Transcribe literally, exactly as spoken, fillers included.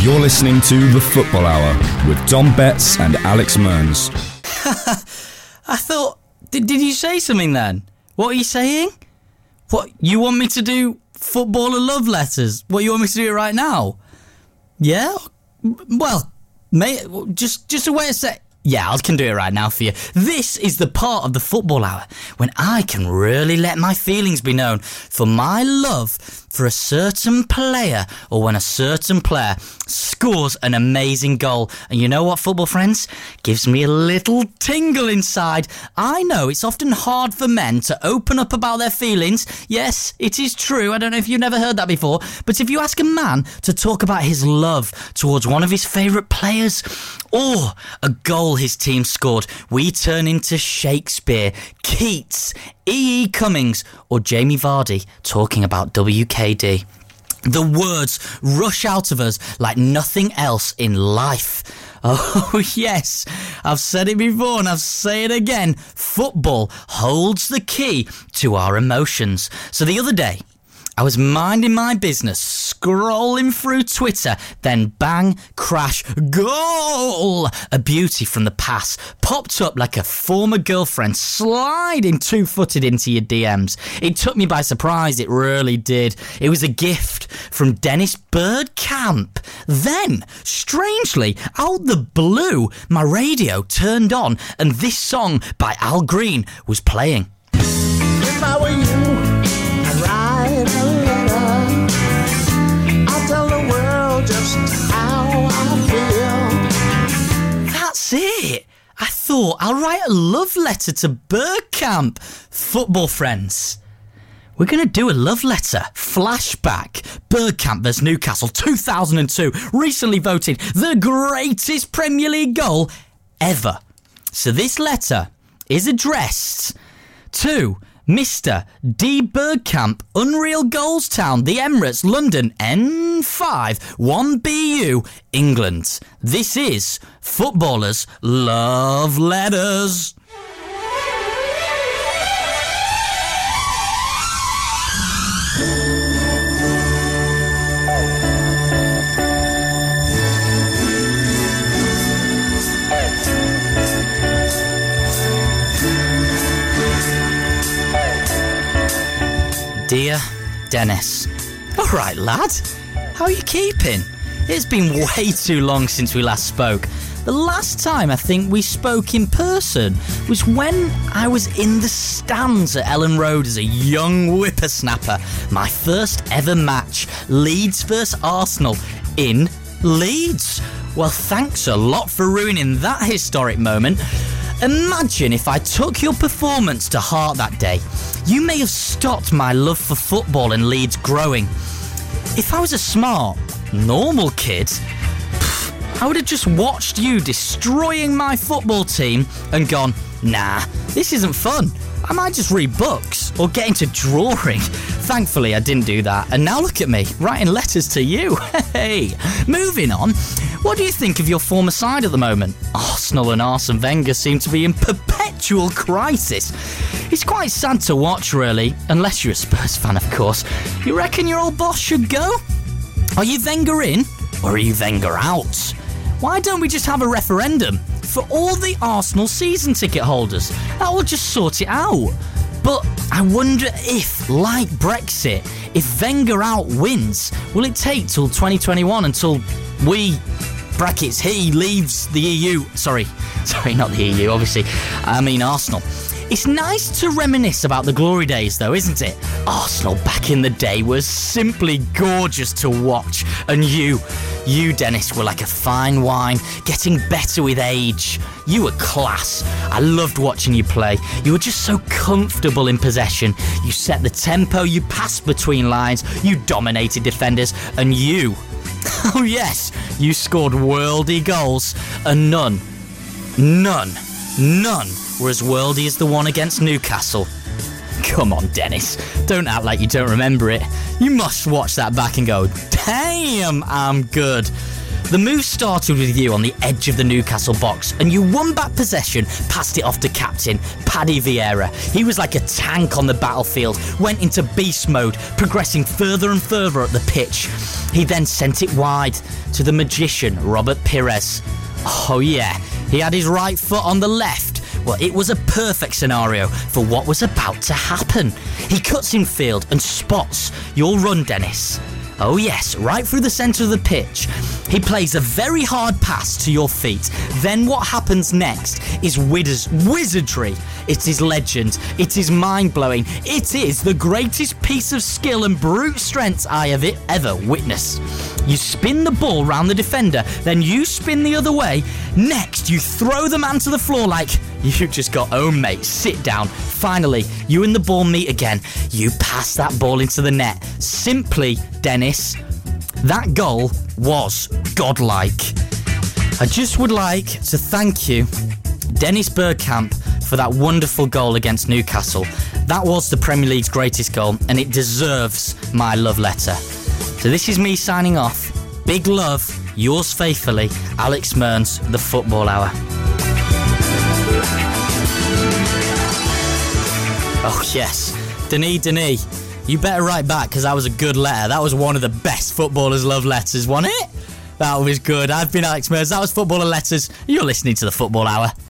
You're listening to The Football Hour with Dom Betts and Alex Mearns. I thought, did, did you say something then? What are you saying? What, you want me to do footballer love letters? What, you want me to do it right now? Yeah? Well, may, just, just a way of saying... Yeah, I can do it right now for you. This is the part of the Football Hour when I can really let my feelings be known for my love for a certain player, or when a certain player scores an amazing goal. And you know what, football friends? Gives me a little tingle inside. I know it's often hard for men to open up about their feelings. Yes, it is true. I don't know if you've never heard that before, but if you ask a man to talk about his love towards one of his favourite players, or a goal his team scored, we turn into Shakespeare, Keats, E E. Cummings, or Jamie Vardy talking about W K D. The words rush out of us like nothing else in life. Oh yes, I've said it before and I'll say it again. Football holds the key to our emotions. So the other day, I was minding my business, scrolling through Twitter, then bang, crash, goal! A beauty from the past popped up like a former girlfriend sliding two-footed into your D Ms. It took me by surprise, it really did. It was a gift from Dennis Bergkamp. Then, strangely, out the blue, my radio turned on and this song by Al Green was playing. If I were you, I'd write a letter. I'll tell the world just how I feel. That's it. I thought I'll write a love letter to Bergkamp. Football friends, we're going to do a love letter. Flashback. Bergkamp versus Newcastle two thousand two. Recently voted the greatest Premier League goal ever. So this letter is addressed to Mister D. Bergkamp, Unreal Goals Town, The Emirates, London, N five, one B U, England. This is Footballers Love Letters. Dear Dennis. All right, lad. How are you keeping? It's been way too long since we last spoke. The last time I think we spoke in person was when I was in the stands at Ellen Road as a young whippersnapper. My first ever match, Leeds versus Arsenal in Leeds. Well, thanks a lot for ruining that historic moment. Imagine if I took your performance to heart that day. You may have stopped my love for football and Leeds growing. If I was a smart, normal kid, I would have just watched you destroying my football team and gone, nah, this isn't fun. I might just read books or get into drawing. Thankfully, I didn't do that. And now look at me, writing letters to you. Hey, moving on. What do you think of your former side at the moment? Arsenal and Arsene Wenger seem to be in perpetual crisis. It's quite sad to watch, really, unless you're a Spurs fan, of course. You reckon your old boss should go? Are you Wenger in, or are you Wenger out? Why don't we just have a referendum for all the Arsenal season ticket holders? That will just sort it out. But I wonder if, like Brexit, if Wenger out wins, will it take till twenty twenty-one until we, brackets, he leaves the E U? Sorry, sorry, not the E U, obviously. I mean Arsenal. It's nice to reminisce about the glory days, though, isn't it? Arsenal back in the day was simply gorgeous to watch. And you, you, Dennis, were like a fine wine, getting better with age. You were class. I loved watching you play. You were just so comfortable in possession. You set the tempo, you passed between lines, you dominated defenders, and you, oh yes, you scored worldy goals. And none, none, none were as worldy as the one against Newcastle. Come on, Dennis. Don't act like you don't remember it. You must watch that back and go, damn, I'm good. The move started with you on the edge of the Newcastle box, and you won back possession, passed it off to captain Paddy Vieira. He was like a tank on the battlefield, went into beast mode, progressing further and further up the pitch. He then sent it wide to the magician Robert Pires. Oh yeah, he had his right foot on the left. Well, it was a perfect scenario for what was about to happen. He cuts in field and spots your run, Dennis. Oh yes, right through the centre of the pitch. He plays a very hard pass to your feet. Then what happens next is wiz- wizardry. It is legend. It is mind-blowing. It is the greatest piece of skill and brute strength I have ever witnessed. You spin the ball round the defender, then you spin the other way. Next, you throw the man to the floor like you just got home, mate. Sit down. Finally, you and the ball meet again. You pass that ball into the net. Simply, Dennis, that goal was godlike. I just would like to thank you, Dennis Bergkamp, for that wonderful goal against Newcastle. That was the Premier League's greatest goal, and it deserves my love letter. So this is me signing off. Big love, yours faithfully, Alex Mearns, The Football Hour. Oh yes, Denis, Denis, you better write back, because that was a good letter. That was one of the best footballers' love letters, wasn't it? That was good. I've been Alex Mearns. That was Footballer Letters. You're listening to The Football Hour.